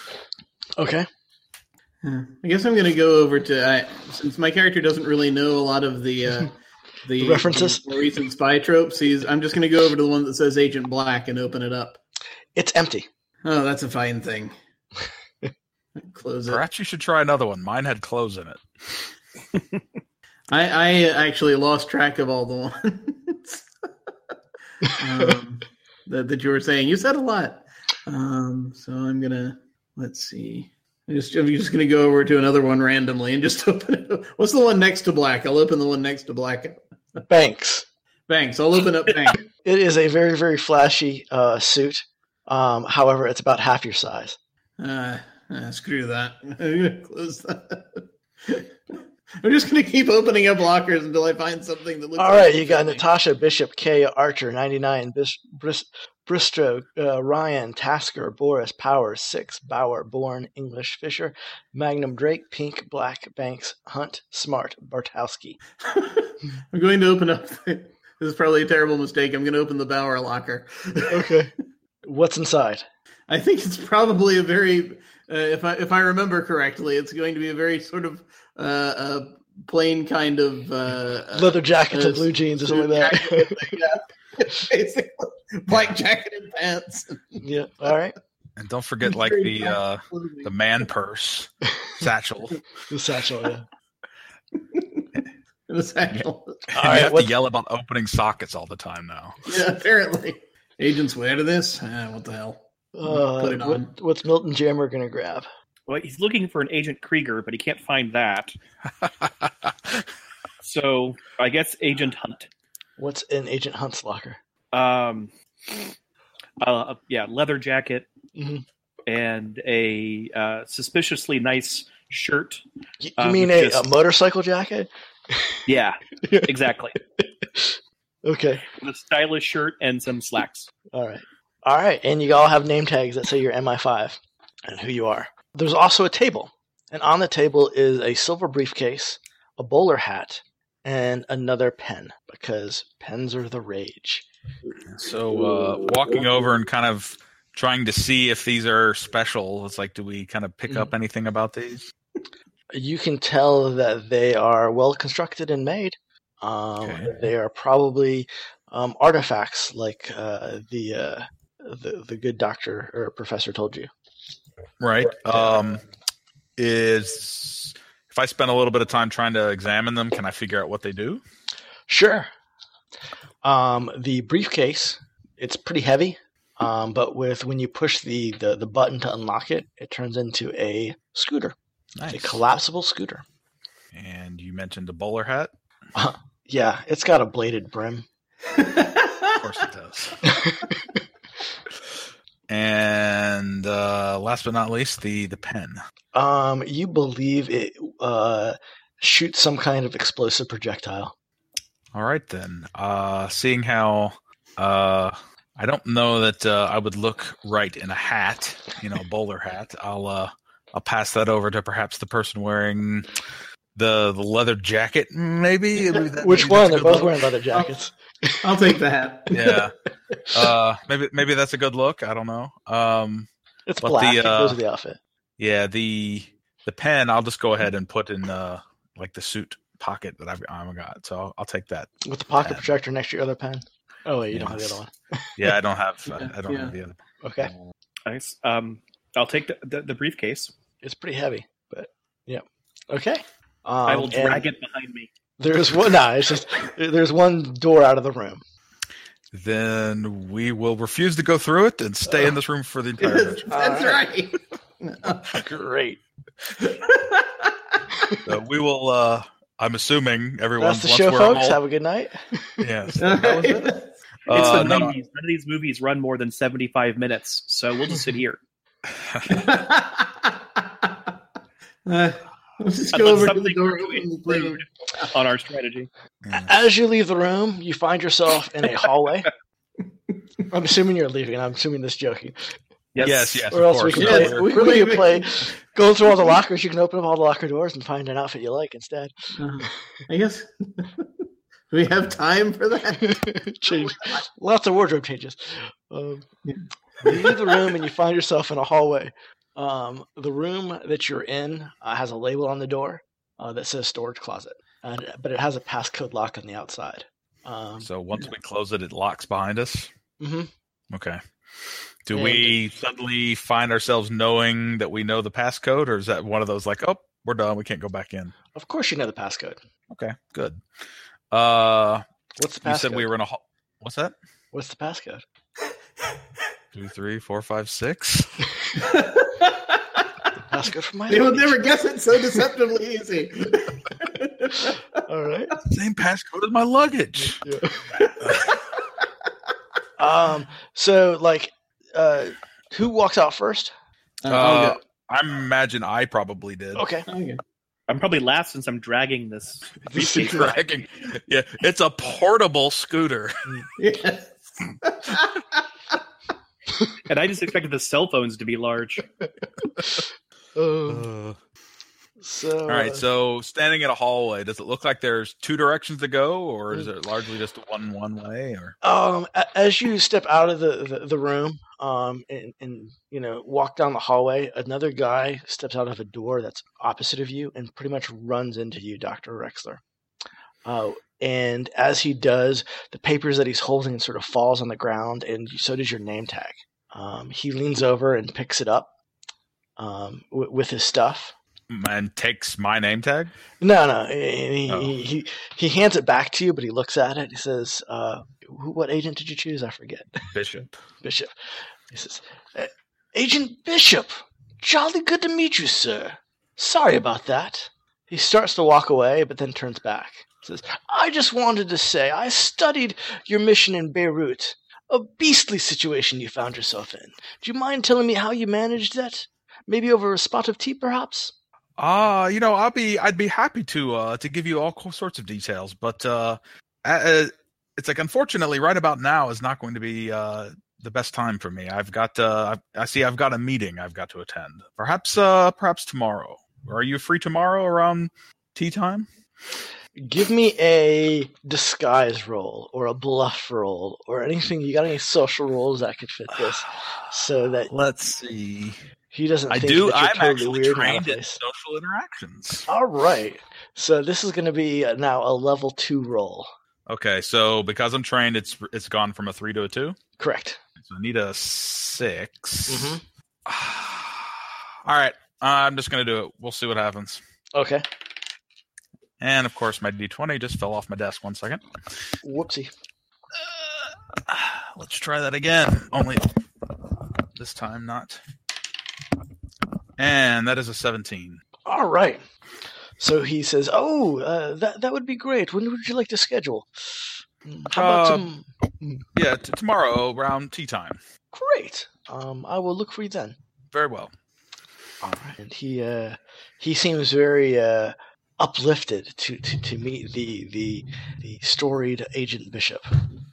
Okay. Yeah. I guess I'm going to go over to I, since my character doesn't really know a lot of the uh, the The references? the more recent spy tropes. He's I'm just going to go over to the one that says Agent Black and open it up. It's empty. Oh, that's a fine thing. Close it. Perhaps you should try another one. Mine had clothes in it. I, I actually lost track of all the ones um, that, that you were saying. You said a lot. Um, so I'm going to, let's see. I'm just, I'm just going to go over to another one randomly and just open it up. What's the one next to black? I'll open the one next to black. Banks. Banks. I'll open up Banks. It is a very, very flashy uh, suit. Um, however, it's about half your size. Uh, uh, screw that. I'm going to close that. I'm just going to keep opening up lockers until I find something that looks All like right, you got something. Natasha, Bishop, K, Archer, ninety-nine, Bis- Bris- Bristow, uh, Ryan, Tasker, Boris, Powers, Six, Bauer, Bourne, English, Fisher, Magnum, Drake, Pink, Black, Banks, Hunt, Smart, Bartowski. I'm going to open up. This is probably a terrible mistake. I'm going to open the Bauer locker. Okay. What's inside? I think it's probably a very, uh, if I if I remember correctly, it's going to be a very sort of uh, uh, plain kind of uh, Leather jackets uh, and blue jeans or something like that. yeah, basically black jacket and pants. Yeah. All right. And don't forget, like the uh, the man purse satchel. The satchel. Yeah. In a satchel. And All you right, have what- to yell about opening sockets all the time now. Yeah, apparently. Agents swear to this? Ah, what the hell? Uh, Put it on. what, what's Milton Jammer going to grab? Well, he's looking for an Agent Krieger, but he can't find that. So I guess Agent Hunt. What's in Agent Hunt's locker? Um, uh, yeah, leather jacket Mhm. and a uh, suspiciously nice shirt. You, you Uh, mean with a, just- a motorcycle jacket? Yeah, exactly. Okay. With a stylish shirt and some slacks. All right. All right. And you all have name tags that say you're M I five and who you are. There's also a table. And on the table is a silver briefcase, a bowler hat, and another pen, because pens are the rage. So uh, walking over and kind of trying to see if these are special. It's like, do we kind of pick up anything about these? You can tell that they are well constructed and made. Um, Okay. They are probably um, artifacts, like uh, the, uh, the the good doctor or professor told you. Right. Um, is if I spend a little bit of time trying to examine them, can I figure out what they do? Sure. Um, the briefcase, it's pretty heavy, um, but with when you push the, the, the button to unlock it, it turns into a scooter, Nice. a collapsible scooter. And you mentioned a bowler hat. Yeah, it's got a bladed brim. Of course it does. And uh, last but not least, the the pen. Um, you believe it uh, shoots some kind of explosive projectile. All right then. Uh, seeing how uh, I don't know that uh, I would look right in a hat, you know, a bowler hat. I'll uh, I'll pass that over to perhaps the person wearing the the leather jacket. Maybe. Maybe that- Which maybe one? that's a They're good both look. wearing leather jackets. I'll take that. Yeah. Uh, maybe maybe that's a good look. I don't know. Um, It's But black. the, It goes uh, with the outfit. yeah. The the pen. I'll just go ahead and put in uh, like the suit pocket that I've, I've got. So I'll, I'll take that. With the pocket pen. projector next to your other pen. Oh, wait, you don't have the Yes. other one. Yeah, I don't have. I, I don't Yeah. have the other. Okay. Nice. Um, I'll take the, the, the briefcase. It's pretty heavy, but yeah. Okay. Um, I will and drag it behind me. There's one. No, it's just there's one door out of the room. Then we will refuse to go through it and stay in this room for the entire Yes, adventure. that's All right. Great. So we will. Uh, I'm assuming everyone. That's the once show, we're folks. all- Have a good night. Yes. It's Uh, the no, nineties. None of these movies run more than seventy-five minutes, so we'll just sit here. Uh, let's just Unless go over to the something door. were to Open the thing. intrude on our strategy. yeah. As you leave the room, you find yourself in a hallway. I'm assuming you're leaving. I'm assuming this is joking. Yes, Yes, yes. Or of else we course. can Yes, play. we- we, we- can play. Go through all the lockers. You can open up all the locker doors and find an outfit you like instead. Uh, I guess. Do we have time for that? Change. Lots of wardrobe changes. Um, Yeah. you leave the room and you find yourself in a hallway. Um, the room that you're in uh, has a label on the door uh, that says storage closet, and, but it has a passcode lock on the outside. Um, So once we close it, it locks behind us. mhm. Okay. Do And- we suddenly find ourselves knowing that we know the passcode, or is that one of those like, oh, we're done, we can't go back in? Of course, you know the passcode. Okay, good. Uh, What's the passcode? you said we were in a hall. What's that? What's the passcode? Two, three, four, five, six. Passcode for my. They will luggage. never guess it so deceptively easy. All right. Same passcode as my luggage. Yeah. um. So, like, uh, who walks out first? Uh, Uh, I'll I imagine I probably did. Okay. go. Okay. I'm probably last since I'm dragging this briefcase. Dragging. Yeah, it's a portable scooter. Yes. And I just expected the cell phones to be large. Um, so. All right, uh, so standing in a hallway, does it look like there's two directions to go, or is it largely just one one way? Or Um, a- as you step out of the, the, the room, um, and, and you know walk down the hallway, another guy steps out of a door that's opposite of you and pretty much runs into you, Doctor Rexler. Uh, and as he does, the papers that he's holding sort of falls on the ground, and so does your name tag. Um, he leans over and picks it up um, w- with his stuff. And takes my name tag? No, no. He, Oh. he, he, he hands it back to you, but he looks at it. He says, uh, who, what agent did you choose? I forget. Bishop. Bishop. He says, uh, Agent Bishop, jolly good to meet you, sir. Sorry about that. He starts to walk away, but then turns back. He says, I just wanted to say I studied your mission in Beirut. A beastly situation you found yourself in. Do you mind telling me how you managed that? Maybe over a spot of tea, perhaps? Uh, you know, I'll be, I'd be happy to, uh, to give you all sorts of details, but, uh, uh, it's like, unfortunately, right about now is not going to be, uh, the best time for me. I've got, uh, I see I've got a meeting I've got to attend. Perhaps, uh, perhaps tomorrow. Are you free tomorrow around tea time? Give me a disguise roll or a bluff roll or anything. You got any social rolls that could fit this so that Let's see. he doesn't I think do. that you're I'm totally actually weird and out of trained in place. social interactions. All right. So this is going to be uh, now a level two roll. Okay, so because I'm trained, it's it's gone from a three to a two. Correct. So I need a six. Mhm. All right, I'm just gonna do it. We'll see what happens. Okay. And of course, my D twenty just fell off my desk. One second. Whoopsie. Uh, let's try that again. Only this time, not. And that is a seventeen. All right. So he says, "Oh, uh, that that would be great. When would you like to schedule? Mm, How about Uh, some?" Yeah, t- tomorrow around tea time. Great. Um, I will look for you then. Very well. All right. And he uh, he seems very uh, uplifted to, to, to meet the the the storied Agent Bishop,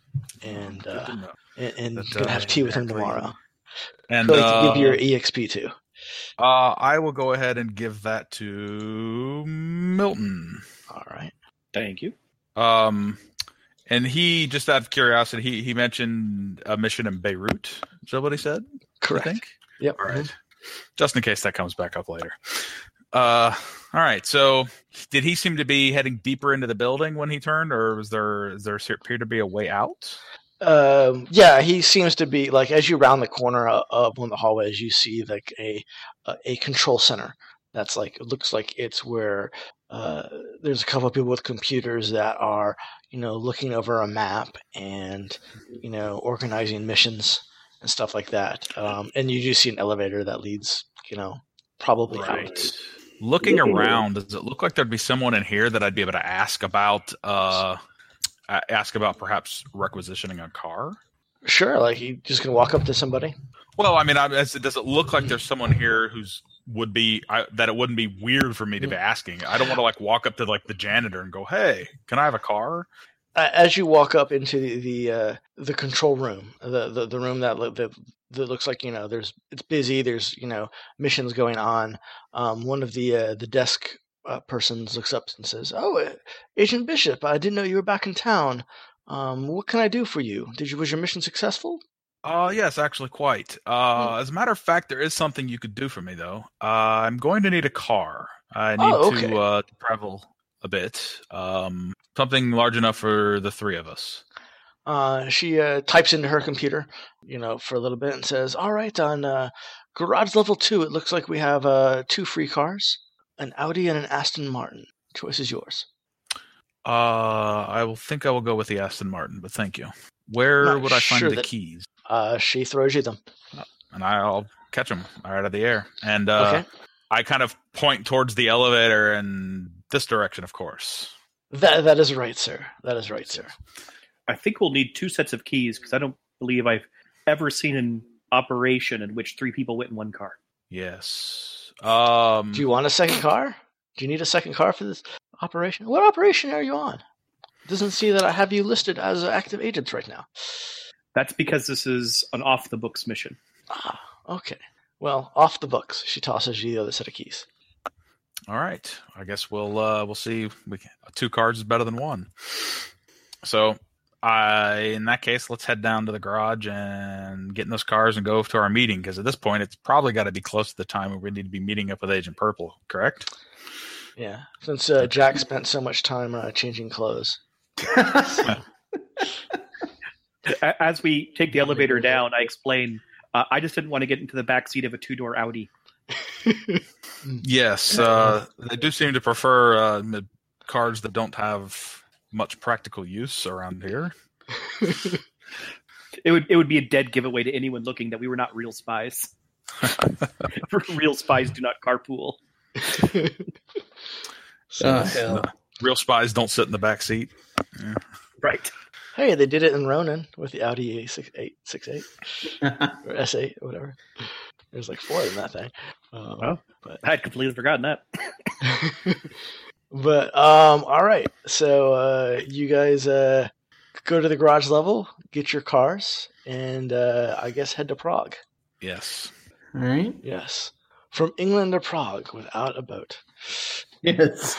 and Good to uh, know. and, and That, you're gonna have uh, tea with him exactly. tomorrow. And Going uh, to give you your E X P too. uh, I will go ahead and give that to Milton. All right. Thank you. Um, and he, just out of curiosity, he, he mentioned a mission in Beirut. Is that what he said? Correct. I think. Yep. All right. Just in case that comes back up later. Uh, all right. So, did he seem to be heading deeper into the building when he turned, or was there is there appear to be a way out? Um, yeah, he seems to be like as you round the corner of of one of the hallways, you see like a a, a control center. That's like it looks like it's where uh, there's a couple of people with computers that are you know looking over a map and you know organizing missions and stuff like that. Um, and you do see an elevator that leads you know probably out. Looking around, does it look like there'd be someone in here that I'd be able to ask about? Uh, a- ask about perhaps requisitioning a car? Sure, like you just gonna walk up to somebody. Well, I mean, I, as- does it look like there's someone here who's would be I, that it wouldn't be weird for me to be asking? I don't want to like walk up to like the janitor and go, "Hey, can I have a car?" Uh, as you walk up into the the, uh, the control room, the, the the room that, lo- that that looks like you know there's it's busy. There's you know missions going on. Um, one of the uh, the desk uh, persons looks up and says, "Oh, uh, Agent Bishop, I didn't know you were back in town. Um, what can I do for you? Did you was your mission successful?" Uh, yes, actually, quite. Uh, as a matter of fact, there is something you could do for me, though. Uh, I'm going to need a car. I need Oh, okay. to uh, travel a bit. Um, something large enough for the three of us. Uh, she uh, types into her computer, you know, for a little bit and says, "All right, on uh, garage level two, it looks like we have uh, two free cars, an Audi and an Aston Martin. Choice is yours." Uh, I will think I will go with the Aston Martin, but thank you. Where Not would I find sure the that- keys? Uh, she throws you them. And I'll catch them right out of the air. And uh, Okay. I kind of point towards the elevator in this direction, of course. That that is right, sir. That is right, sir. I think we'll need two sets of keys because I don't believe I've ever seen an operation in which three people went in one car. Yes. Um, Do you want a second car? Do you need a second car for this operation? What operation are you on? It doesn't see that I have you listed as active agents right now. That's because this is an off-the-books mission. Ah, okay. Well, off the books. She tosses you the other set of keys. All right. I guess we'll uh, we'll see. We can, two cards is better than one. So, I in that case, let's head down to the garage and get in those cars and go to our meeting. Because at this point, it's probably got to be close to the time where we need to be meeting up with Agent Purple. Correct? Yeah, since uh, Jack spent so much time uh, changing clothes. A- As we take the elevator down, I explain, uh, I just didn't want to get into the back seat of a two-door Audi. Yes, uh, they do seem to prefer uh, cars that don't have much practical use around here. It would it would be a dead giveaway to anyone looking that we were not real spies. Real spies do not carpool. So, Uh, hell. Real spies don't sit in the back seat. Yeah. Right. hey, they did it in Ronin with the Audi A six eight sixty-eight or S eight or whatever. There's like four in that thing. Um, Oh. but I had completely forgotten that. but um, all right. So uh, you guys uh, go to the garage level, get your cars, and uh, I guess head to Prague. Yes. All right. Yes, from England to Prague without a boat. Yes.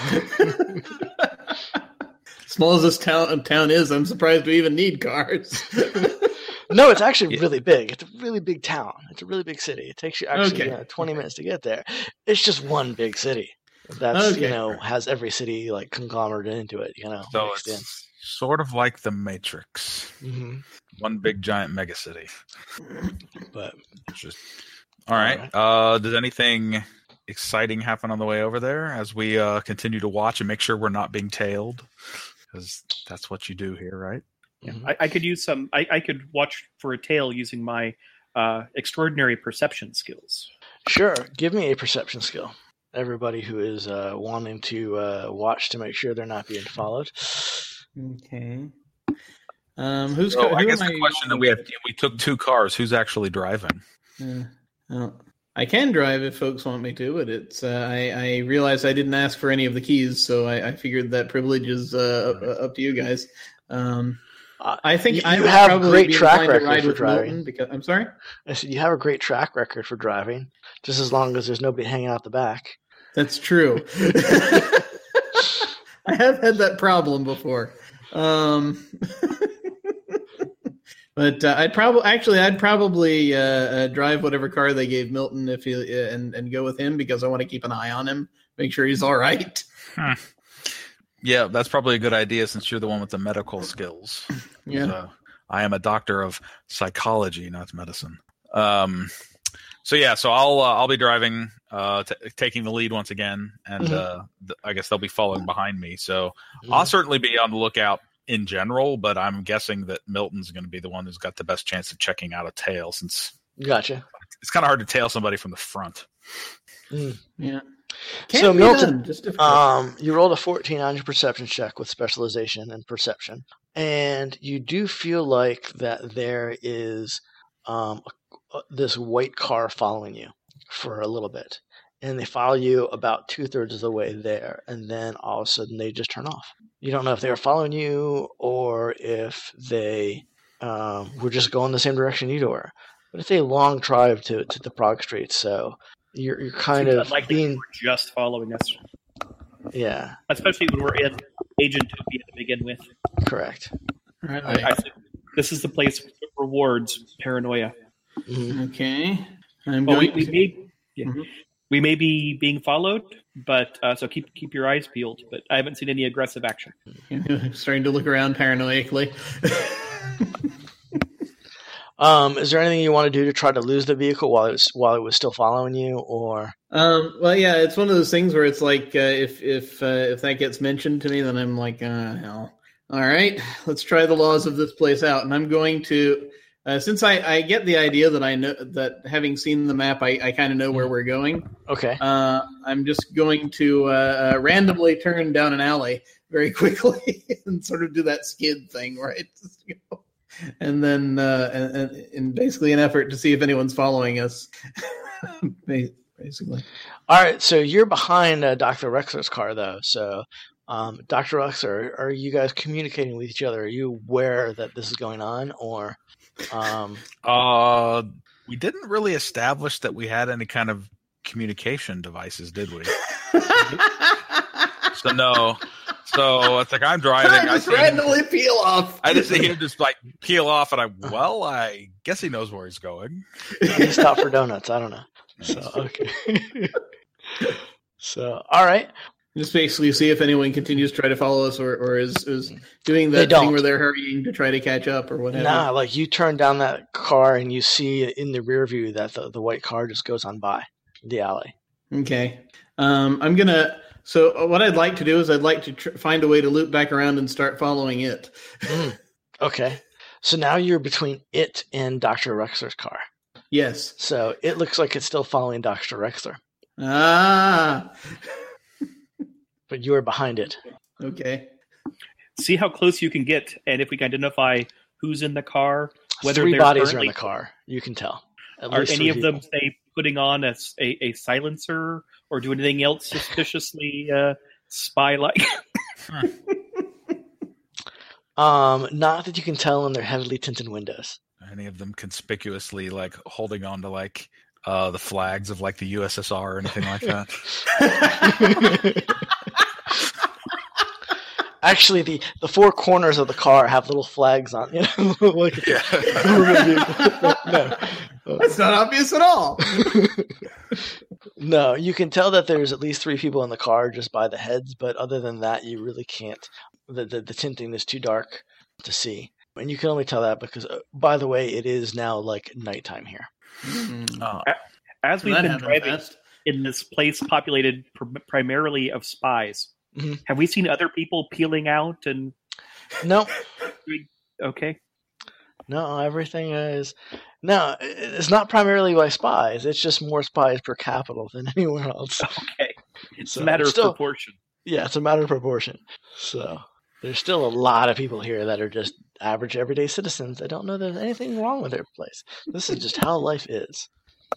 Small as this town town is, I'm surprised we even need cars. No, it's actually Yeah. really big. It's a really big town. It's a really big city. It takes you actually Okay. uh, twenty minutes to get there. It's just one big city. That's you Okay. know has every city like conglomerated into it. You know, So mixed in. it's sort of like the Matrix. hmm One big giant megacity. But It's just all right. Uh, does anything exciting happen on the way over there as we uh, continue to watch and make sure we're not being tailed? Because that's what you do here, right? Yeah, Mhm. I, I could use some. I, I could watch for a tail using my uh, extraordinary perception skills. sure, give me a perception skill. Everybody who is uh, wanting to uh, watch to make sure they're not being followed. Okay. Um, who's? So who I guess am the question that we have: we took two cars. Who's actually driving? Uh, well, I can drive if folks want me to, but it's. Uh, I, I realized I didn't ask for any of the keys, so I, I figured that privilege is uh, up, up to you guys. Um, Uh, I think you, I you would have probably great be track inclined to record ride for with driving. Milton because I'm sorry. I said you have a great track record for driving, just as long as there's nobody hanging out the back. That's true. I have had that problem before. Um, but uh, I'd probably actually I'd probably uh, uh, drive whatever car they gave Milton if he uh, and and go with him because I want to keep an eye on him, make sure he's all right. Hmm. Yeah, that's probably a good idea since you're the one with the medical skills. Yeah. So, I am a doctor of psychology, not medicine. Um, so yeah, so I'll uh, I'll be driving, uh, t- taking the lead once again, and Mhm. uh, th- I guess they'll be following behind me. So I'll certainly be on the lookout in general, but I'm guessing that Milton's going to be the one who's got the best chance of checking out a tail, since Gotcha. it's kind of hard to tail somebody from the front. Yeah. Can't So be Milton, done, just difficult. Um, you rolled a fourteen on your perception check with specialization and perception, and you do feel like that there is um, a, this white car following you for a little bit, and they follow you about two thirds of the way there, and then all of a sudden they just turn off. You don't know if they were following you or if they um, were just going the same direction you were. But it's a long drive to to the Prague streets, so you're you're kind Seems of unlikely being they were just following us, yeah, especially when we're in Agentopia to begin with. correct. Right. I, I think this is the place that rewards paranoia. Mhm. Okay. I'm Well, we, going we to- may yeah, Mhm. we may be being followed, but uh, so keep keep your eyes peeled. But I haven't seen any aggressive action. starting to look around paranoidically. Um, is there anything you want to do to try to lose the vehicle while it was while it was still following you, or Um, well, yeah, it's one of those things where it's like uh, if if uh, if that gets mentioned to me, then I'm like, uh, hell. All right, let's try the laws of this place out, and I'm going to, uh, since I, I get the idea that I know that having seen the map, I, I kind of know where we're going. okay? Uh, I'm just going to uh, uh, randomly turn down an alley very quickly and sort of do that skid thing, right? Just go. And then, uh, and, and, in basically an effort to see if anyone's following us, basically. All right, so you're behind uh, Doctor Rexler's car, though. So, um, Doctor Rexler, are you guys communicating with each other? Are you aware that this is going on, or? Um, Uh, we didn't really establish that we had any kind of communication devices, did we? So no. So it's like I'm driving. I I just see him, randomly peel off. I just see him just like peel off, and I well, I guess he knows where he's going. he stopped for donuts. I don't know. So okay. So all right. Just basically see if anyone continues to try to follow us, or, or is is doing They that don't. thing where they're hurrying to try to catch up, or whatever. Nah, like you turn down that car and you see in the rear view that the, the white car just goes on by the alley. Okay. Um, I'm gonna. So what I'd like to do is I'd like to tr- find a way to loop back around and start following it. Mm, okay. So now you're between it and Doctor Rexler's car. Yes. So it looks like it's still following Doctor Rexler, Ah. but you are behind it. Okay. See how close you can get, and if we can identify who's in the car, whether Three they're bodies are in currently- the car. You can tell. At Are least any three of them, people. say, putting on a, s- a- a silencer or do anything else suspiciously uh, spy-like? Um, not that you can tell in their heavily tinted windows. Any of them conspicuously like holding on to like uh, the flags of like the U S S R or anything like that? Actually, the, the four corners of the car have little flags on. You know, like, Yeah. no, That's not obvious at all. no, you can tell that there's at least three people in the car just by the heads, but other than that, you really can't. The, the, the tinting is too dark to see. And you can only tell that because, uh, by the way, it is now like nighttime here. Oh, As we've That been happened driving fast. in this place populated pr- primarily of spies, Mhm. have we seen other people peeling out and No, okay? no, everything is. No, it's not primarily by spies. It's just more spies per capita than anywhere else. Okay. It's So, a matter of still- proportion. Yeah, it's a matter of proportion. So there's still a lot of people here that are just average everyday citizens that don't know there's anything wrong with their place. This is just how life is.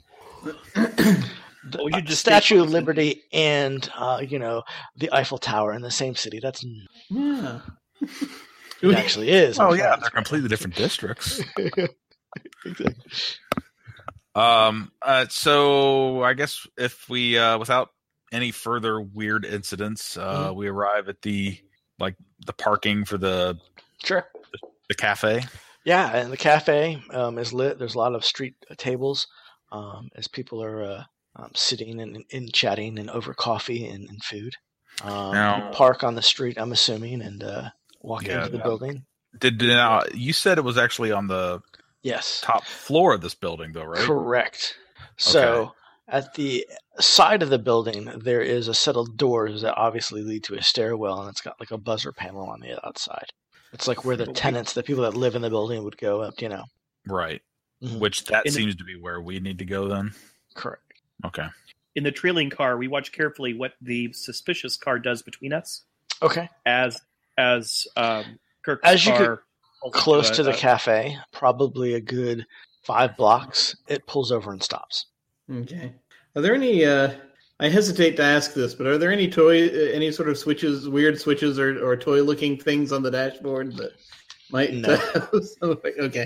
The Well, we should uh, just Statue stay of focused. Liberty and uh, you know the Eiffel Tower in the same city. That's Yeah. it actually is. oh my yeah, friends. they're completely different districts. Exactly. Um. Uh, so I guess if we, uh, without any further weird incidents, uh, Mhm. we arrive at the like the parking for the Sure. the cafe. Yeah, and the cafe um, is lit. There's a lot of street tables um, as people are uh, um, sitting and, and chatting and over coffee and, and food. Um, Now- you park on the street, I'm assuming, and uh, walk Yeah, into the yeah. building. Did now you said it was actually on the Yes, top floor of this building, though, right? correct. So at the side of the building, there is a set of doors that obviously lead to a stairwell, and it's got like a buzzer panel on the outside. It's like where the tenants, the people that live in the building, would go up. You know, Right. Mhm. Which that In the- seems to be where we need to go then. correct. Okay. In the trailing car, we watch carefully what the suspicious car does between us Okay. as as um, Kirk's As you car pulls Close into to a- the a- cafe, probably a good five blocks, it pulls over and stops. Okay. Are there any? Uh, I hesitate to ask this, but are there any toy, uh, any sort of switches, weird switches, or, or toy-looking things on the dashboard that might? No. Uh, okay.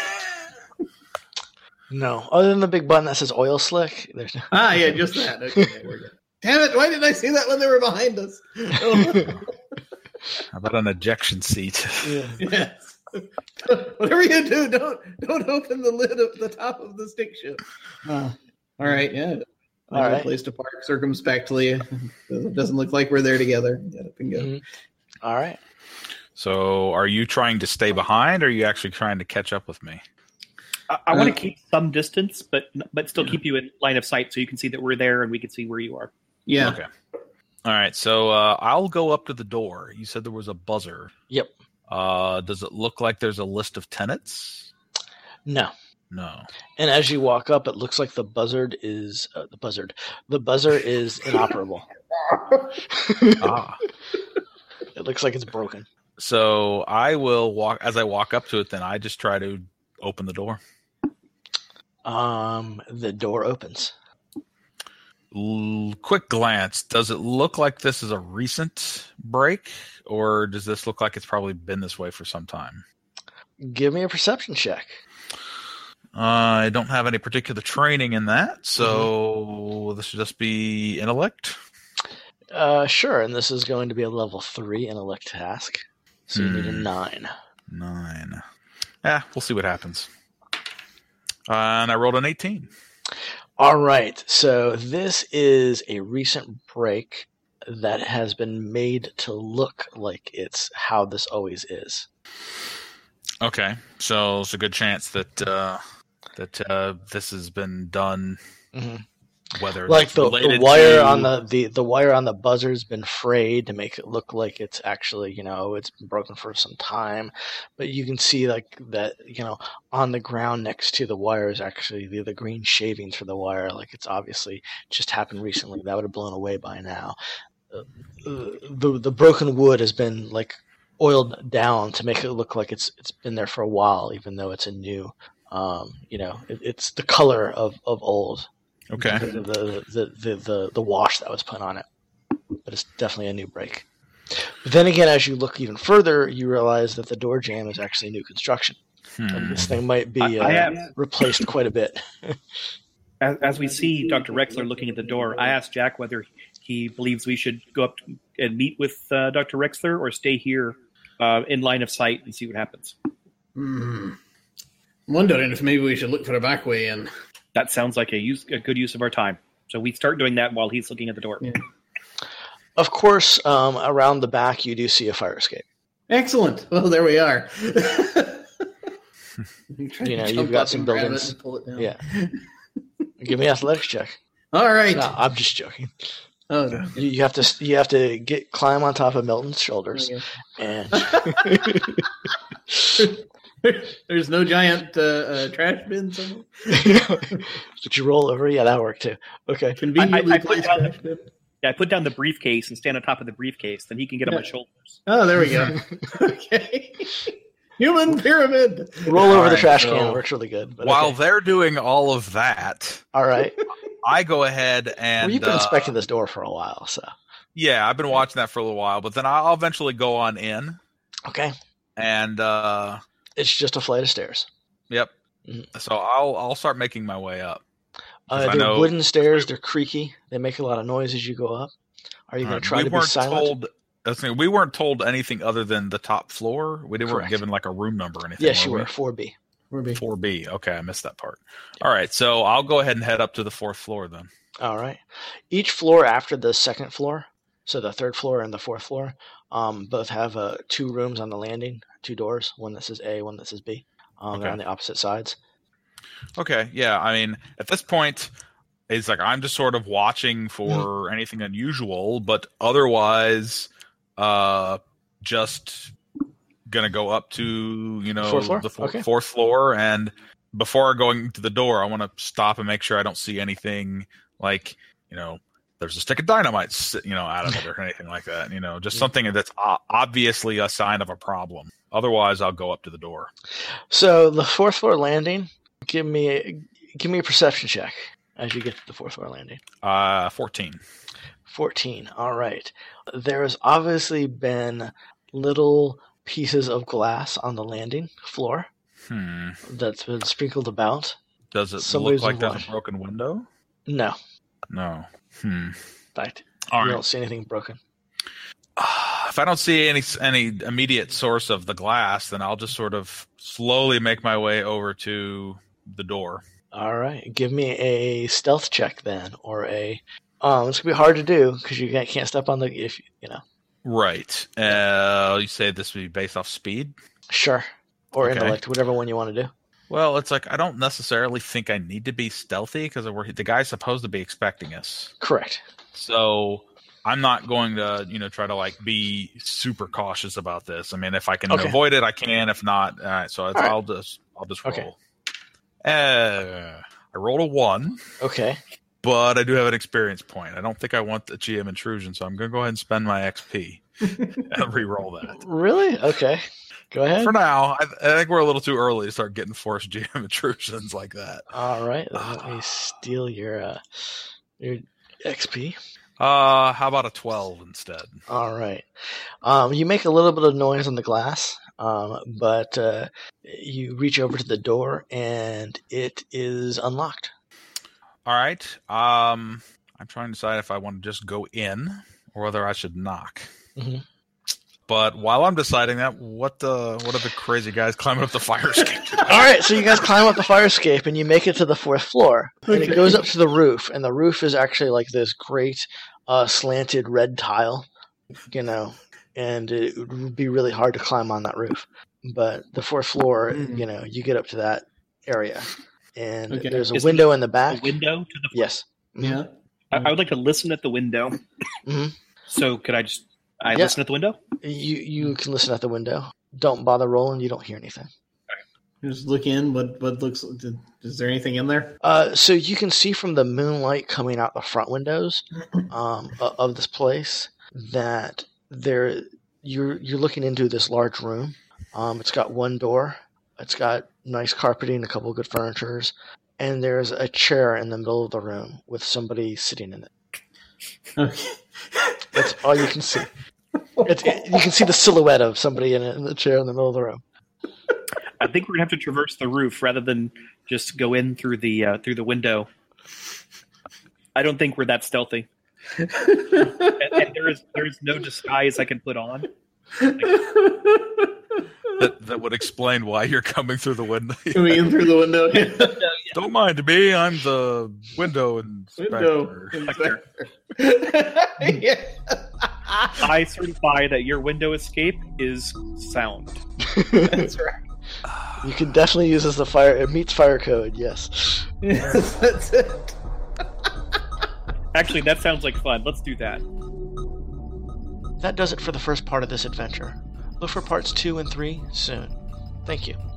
No, other than the big button that says oil slick, there's no. ah, yeah, just that. Okay, we're good. Damn it! Why didn't I see that when they were behind us? Oh, How about an ejection seat? Yeah. yes. Whatever you do, don't don't open the lid of the top of the stick shift. Uh, all right, yeah. All Find a right. place to park circumspectly. It doesn't look like we're there together. Get up and go. Mhm. All right. So, are you trying to stay behind, or are you actually trying to catch up with me? I, I want Uh, to keep some distance, but but still keep you in line of sight so you can see that we're there and we can see where you are. Yeah. Okay. All right. So uh, I'll go up to the door. You said there was a buzzer. Yep. Uh, does it look like there's a list of tenants? No. No. And as you walk up, it looks like the buzzard is uh, the buzzard. The buzzer is inoperable. Ah. It looks like it's broken. So I will walk as I walk up to it. Then I just try to open the door. Um, the door opens. L- quick glance. Does it look like this is a recent break, or does this look like it's probably been this way for some time? Give me a perception check. Uh, I don't have any particular training in that, so this should just be intellect. Uh, sure. And this is going to be a level three intellect task. So you need a Hmm. nine. Nine. Yeah, we'll see what happens. Uh, and I rolled an eighteen. All right. So this is a recent break that has been made to look like it's how this always is. Okay, so it's a good chance that uh, that uh, this has been done hmm whether Like it's the, the related wire to, on the, the the wire on the buzzer's been frayed to make it look like it's actually, you know, it's been broken for some time, but you can see like that, you know, on the ground next to the wire is actually the the green shavings for the wire. Like it's obviously just happened recently. That would have blown away by now. Uh, the the broken wood has been like oiled down to make it look like it's it's been there for a while, even though it's a new, um, you know, it, it's the color of, of old. Okay. The, the, the, the, the wash that was put on it. But it's definitely a new break. But then again, as you look even further, you realize that the door jamb is actually new construction. Hmm. And this thing might be I- I uh, have- replaced quite a bit. As, as we see Doctor Rexler looking at the door, I asked Jack whether he believes we should go up and meet with uh, Doctor Rexler or stay here uh, in line of sight and see what happens. Hmm. I'm wondering if maybe we should look for a back way in. That sounds like a, use, a good use of our time. So we start doing that while he's looking at the door. Yeah. Of course, um, around the back, you do see a fire escape. Excellent. Well, there we are. You know, you've got some buildings. Yeah. Give me an athletics check. All right. No, I'm just joking. Oh, no. You, you have to you have to get climb on top of Milton's shoulders, Okay. and There's no giant uh, uh, trash bin somewhere? but you roll over. Yeah, that worked too. Okay. Conveniently I- I put placed down- trash bin. Yeah, I put down the briefcase and stand on top of the briefcase. Then he can get on my Yeah. shoulders. Oh, there we go. Okay. Human pyramid. Roll over All the right, trash so can. It works really good. But While okay. they're doing all of that, All right. I go ahead and well, you've been uh, inspecting this door for a while, so yeah, I've been watching that for a little while, but then I'll eventually go on in okay. and uh, It's just a flight of stairs. yep. Mhm. So I'll I'll start making my way up. Uh, 'Cause I they're know- wooden stairs. They're creaky. They make a lot of noise as you go up. Are you going Alright, to try we to be weren't silent? told. I was thinking, we weren't told anything other than the top floor. We didn't weren't Correct. given like a room number or anything. Yes, you we? were. four B. Where be? four B. Okay, I missed that part. All right, so I'll go ahead and head up to the fourth floor then. All right. Each floor after the second floor, so the third floor and the fourth floor, um, both have uh, two rooms on the landing, two doors, one that says A, one that says B. Um, They're Okay. on the opposite sides. Okay, yeah. I mean, at this point, it's like I'm just sort of watching for anything unusual, but otherwise, uh, just gonna go up to you know Fourth floor? the four, Okay. fourth floor, and before going to the door, I want to stop and make sure I don't see anything like you know. There's a stick of dynamite, sit- you know, out of it or anything like that. You know, just something that's o- obviously a sign of a problem. Otherwise, I'll go up to the door. So the fourth floor landing, give me a, give me a perception check as you get to the fourth floor landing. Uh, fourteen. fourteen. All right. There has obviously been little pieces of glass on the landing floor Hmm. that's been sprinkled about. Does it Somebody's look like there's watching. a broken window? No. No. Hmm. In fact, All you right. don't see anything broken. If I don't see any any immediate source of the glass, then I'll just sort of slowly make my way over to the door. All right. Give me a stealth check then, or a. Um, it's gonna be hard to do because you can't, can't step on the if you know. Right. Uh, you say this would be based off speed? Sure. Or Okay. intellect, whatever one you want to do. Well, it's like I don't necessarily think I need to be stealthy because the guy's supposed to be expecting us. Correct. So I'm not going to, you know, try to like be super cautious about this. I mean, if I can Okay. avoid it, I can. If not, all right. So it's, All right. I'll just, I'll just roll. Okay. Uh, I rolled a one, Okay. but I do have an experience point. I don't think I want the G M intrusion, so I'm going to go ahead and spend my X P and re-roll that. Really? Okay. Go ahead. For now, I, I think we're a little too early to start getting forced G M intrusions like that. All right. Let me steal your uh, your X P. Uh, how about a twelve instead? All right. Um, you make a little bit of noise on the glass, um, but uh, you reach over to the door and it is unlocked. All right. Um, I'm trying to decide if I want to just go in or whether I should knock. Mhm. But while I'm deciding that, what the what are the crazy guys climbing up the fire escape? All right. So you guys climb up the fire escape and you make it to the fourth floor, and it goes up to the roof, and the roof is actually like this great uh, slanted red tile, you know, and it would be really hard to climb on that roof. But the fourth floor, Mm. you know, you get up to that area, and Okay. there's a Is window in the A back. window to the Yes. Yeah. I, I would like to listen at the window. Mhm. So could I just I Yeah. listen at the window? You you can listen at the window. Don't bother rolling. You don't hear anything. Just look in. What what looks? Is there anything in there? Uh, so you can see from the moonlight coming out the front windows um, o- of this place that there you're you're looking into this large room. Um, it's got one door. It's got nice carpeting, a couple of good furnitures, and there's a chair in the middle of the room with somebody sitting in it. Okay. That's all you can see. It's, it, you can see the silhouette of somebody in, it, in the chair in the middle of the room. I think we're gonna have to traverse the roof rather than just go in through the uh, through the window. I don't think we're that stealthy, and, and there is there is no disguise I can put on. That that would explain why you're coming through the window. Coming in through the window. Don't mind me. I'm the window inspector. Window. Yeah. I certify that your window escape is sound. That's right. You can definitely use this as a fire. It meets fire code. Yes. Yes, that's it. Actually, that sounds like fun. Let's do that. That does it for the first part of this adventure. Look for parts two and three soon. Thank you.